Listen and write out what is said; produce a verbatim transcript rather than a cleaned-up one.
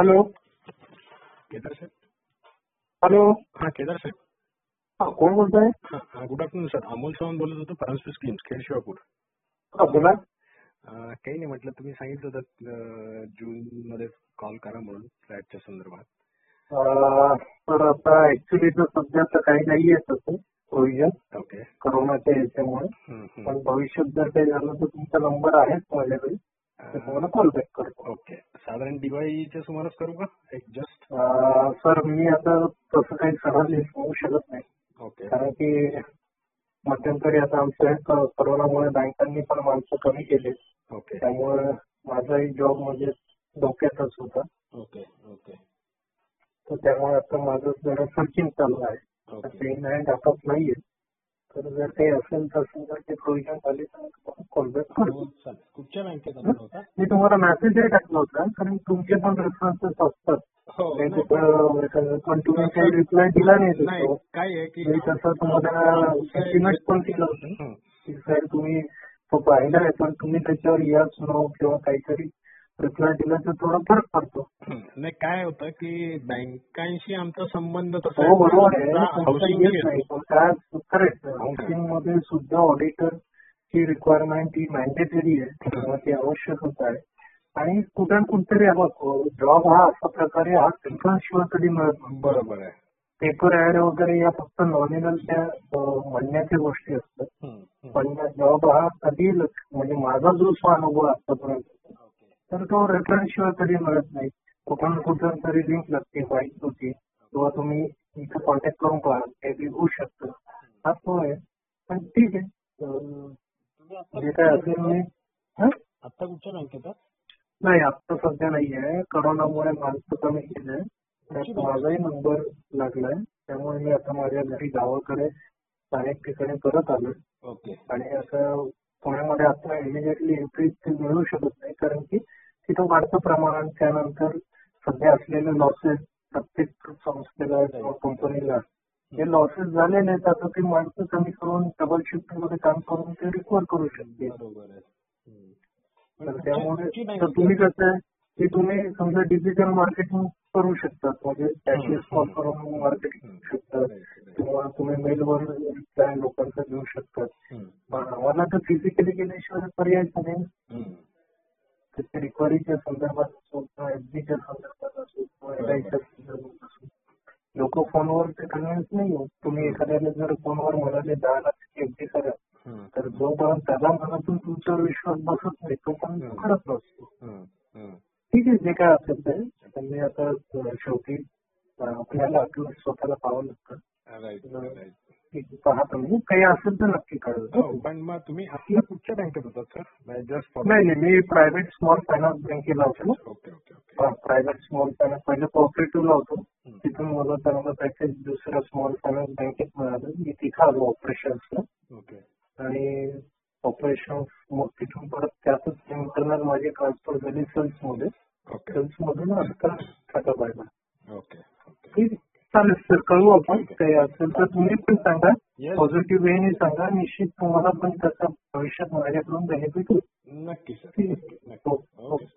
Hello. Kedar साहेब. Hello. हा केदार साहेब. हा कोण बोलताय? हा good afternoon sir. Amol Chavan बोलत होतो, परांजपे स्कीम्स, खेड शिवापूर. हा बोला. अं, काही नाही, म्हटलं तुम्ही सांगितलं होतं जून मध्ये कॉल करा म्हणून फ्लॅटच्या संदर्भात. अं, तर आता ऍक्च्युली तर सध्या तर काही नाहीये तसं प्रोव्हिजन ओके. करोनाच्या याच्यामुळे. हम्म, हम्म. पण भविष्यात जर काही झालं तर तुमचा नंबर आहेच माझ्याकडे, तर तुम्हाला कॉल बॅक करतो. ओके. साधारण दिवाळीच्या सुमारास करू का? एक जस्ट. सर मी आता तसं काही सरासरी होऊ शकत नाही, ओके. कारण की मध्यंतरी आता आमच्या करोनामुळे बँकांनी पण माणसं कमी केले. ओके. त्यामुळे माझाही जॉब म्हणजे धोक्यातच होता. ओके. ओके. तर त्यामुळे आता माझं जरा सर्चिंग चालू आहे. ओके. ते नाही दाखवत नाहीये, तर जर काही असेल तर जर ते प्रोव्हिजन झाली तर कॉल बॅक करतो. हो, चालेल. कुठच्या बँकेत आपण होता? मी तुम्हाला मेसेजही टाकला होता, कारण तुमचे पण रेफरन्सेस असतात. हो, काही नाही, कुठं पण तुम्ही काही रिप्लाय दिला नाही नाही, त्याच्यावर. काय आहे की मी तसं तुम्हाला एस्टिमेट पण दिलं होतं हं. की सर तुम्ही तो पाहिला आहे, पण तुम्ही त्याच्यावर यस नो किंवा काहीतरी रिप्लाय दिला तर थोडा फरक पडतो. हं. नाही, काय होतं की बँकांशी आमचा संबंध तसा हो बरोबर आहे, हाऊसिंग येत नाही, पण काय करेक्ट हाऊसिंग मध्ये सुद्धा ऑडिटर ची रिक्वायरमेंट ही मॅन्डेटरी आहे किंवा ती आवश्यकच आहे. आणि कुठे ना कुठेतरी जॉब हा अशा प्रकारे हा रेफरन्स शिवाय कधी मिळत नाही. बरोबर आहे. पेपर ऍड वगैरे या फक्त नॉमिनल त्या म्हणण्याच्या गोष्टी असतात, पण जॉब हा कधी म्हणजे माझा जो अनुभव आतापर्यंत, तर तो रेफरन्स शिवाय कधी मिळत नाही. कुठून कुठून तरी लिंक लागते, माहिती होती किंवा तुम्ही इथं कॉन्टॅक्ट करून पहा, ते होऊ शकतं. हा तो आहे, पण ठीक आहे. जे काय असेल मी आता कुठच्या बँकेत? नाही, आता सध्या नाही आहे. करोनामुळे माणसं कमी केले, त्यात माझाही नंबर लागलाय. त्यामुळे मी आता माझ्या घरी गावाकडे अनेक ठिकाणी परत आलोय. ओके. आणि असं पुण्यामध्ये आता इमिजिएटली एंट्री मिळू शकत नाही, कारण की तिथं वाढतं प्रमाण, त्यानंतर सध्या असलेले लॉसेस प्रत्येक संस्थेला किंवा कंपनीला हे लॉसेस झालेले आहेत. आता ती माणसं कमी करून डबल शिफ्ट मध्ये काम करून ते रिकवर करू शकते. बरोबर आहे. तर त्यामुळे तर तुम्ही कसं आहे की तुम्ही समजा डिजिटल मार्केटिंग करू शकतात, म्हणजे टॅक्सेस कॉल करून मार्केटिंग करू शकतात किंवा तुम्ही मेलवर रिप्लाय लोकांचा देऊ शकतात. पण आम्हाला तर फिजिकली गेल्याशिवाय पर्याय नाही. त्याच्या रिकव्हरीच्या संदर्भात असो किंवा एफडीच्या संदर्भात असो किंवा एलआयच्या संदर्भात असो, लोक फोनवर ते कन्व्हिन्स नाही होत. तुम्ही एखाद्याला जर फोनवर म्हणाले दहा लाख एफडी करा, तर जोपर्यंत त्याला मनातून तुमच्यावर विश्वास बसत नाही तोपर्यंत करत नसतो. ठीक आहे, जे काय असेल ते. त्यांनी आता शेवटी आपल्याला आपलं स्वतःला पाहावं लागतं. पाहतो मी, काही असेल तर नक्की कळलं. पण मग तुम्ही आपल्या कुठच्या बँकेत होतात सर? जस्ट नाही नाही, मी प्रायव्हेट स्मॉल फायनान्स बँकेला होतो. Okay okay. Private small finance पहिले कॉपरेटिव्हला होतो. तिथून मला चांगलं पॅकेज दुसऱ्या स्मॉल फायनान्स बँकेत मिळालं. मी तिथं आलो ऑपरेशन्सला. ओके. आणि ऑपरेशन मग तिथून परत त्यातच इंटरनल माझी ट्रान्सफर झाली सेल्स मध्ये. सेल्स मधून आता खाता पाहिला. ओके. ठीक आहे, चालेल सर, कळू आपण. काही असेल तर तुम्ही पण सांगा, पॉझिटिव्ह वेने सांगा. निश्चित तुम्हाला पण त्याचा भविष्यात माझ्याकडून बेनिफिट होईल. नक्की सर. ठीक आहे.